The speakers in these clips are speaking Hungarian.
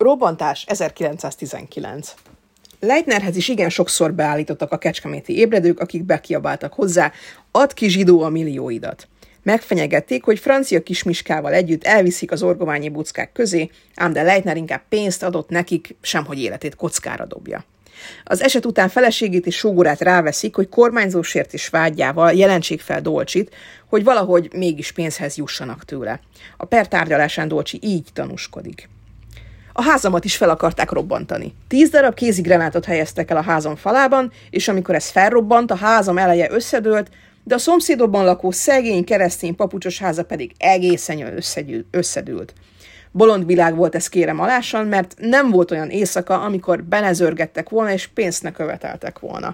Robbantás 1919. Leitnerhez is igen sokszor beállítottak a kecskeméti ébredők, akik bekiabáltak hozzá, add ki zsidó a millióidat. Megfenyegették, hogy francia kismiskával együtt elviszik az orgoványi buckák közé, ám de Leitner inkább pénzt adott nekik, semhogy életét kockára dobja. Az eset után feleségét és sógorát ráveszik, hogy kormányzósértés vágyával jelentsék fel Dolcsit, hogy valahogy mégis pénzhez jussanak tőle. A per tárgyalásán Dolcsi így tanúskodik. A házamat is fel akarták robbantani. 10 darab kézigránátot helyeztek el a házam falában, és amikor ez felrobbant, a házam eleje összedőlt, de a szomszédokban lakó szegény keresztény papucsos háza pedig egészen összedőlt. Bolond világ volt ez, kérem alásan, mert nem volt olyan éjszaka, amikor benezörgettek volna, és pénzt ne követeltek volna.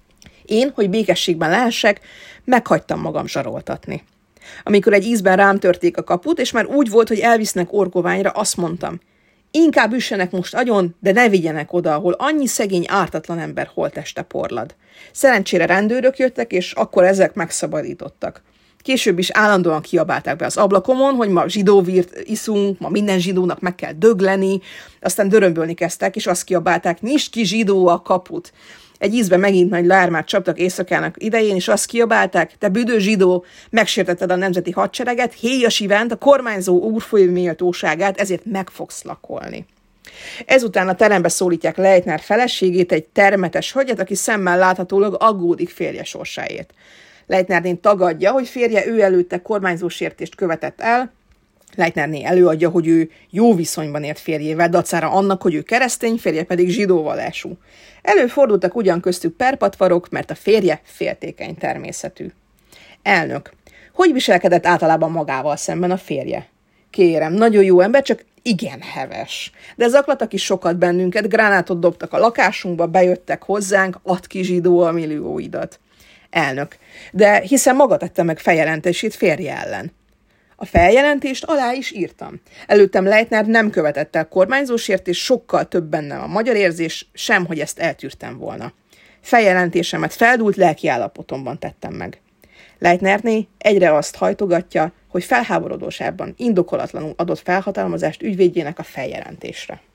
Én, hogy békességben lehessek, meghagytam magam zsaroltatni. Amikor egy ízben rám törték a kaput, és már úgy volt, hogy elvisznek orgoványra, azt mondtam, inkább üssenek most agyon, de ne vigyenek oda, ahol annyi szegény, ártatlan ember holtteste porlad. Szerencsére rendőrök jöttek, és akkor ezek megszabadítottak. Később is állandóan kiabálták be az ablakomon, hogy ma zsidóvírt iszunk, ma minden zsidónak meg kell dögleni, aztán dörömbölni kezdtek, és azt kiabálták, nyisd ki zsidó a kaput. Egy ízben megint nagy lármát csaptak éjszakának idején, és azt kiabálták, te büdös zsidó, megsértetted a nemzeti hadsereget, héjas ivánt, a kormányzó úrfő méltóságát, ezért meg fogsz lakolni. Ezután a terembe szólítják Leitner feleségét, egy termetes hölgyet, aki szemmel láthatólag aggódik férje sorsáért. Leitnerné tagadja, hogy férje ő előtte kormányzósértést követett el, Leitnerné előadja, hogy ő jó viszonyban ért férjével, dacára annak, hogy ő keresztény, férje pedig zsidó vallású. Előfordultak ugyan köztük perpatvarok, mert a férje féltékeny természetű. Elnök. Hogy viselkedett általában magával szemben a férje? Kérem, nagyon jó ember, csak igen heves. De zaklattak is sokat bennünket, gránátot dobtak a lakásunkba, bejöttek hozzánk, add ki zsidó a millióidat. Elnök. De hiszen maga tette meg feljelentését férje ellen. A feljelentést alá is írtam. Előttem Leitner nem követett el kormányzósértést, sokkal több bennem a magyar érzés, sem, hogy ezt eltűrtem volna. Feljelentésemet feldúlt lelkiállapotomban tettem meg. Leitnerné egyre azt hajtogatja, hogy felháborodósában indokolatlanul adott felhatalmazást ügyvédjének a feljelentésre.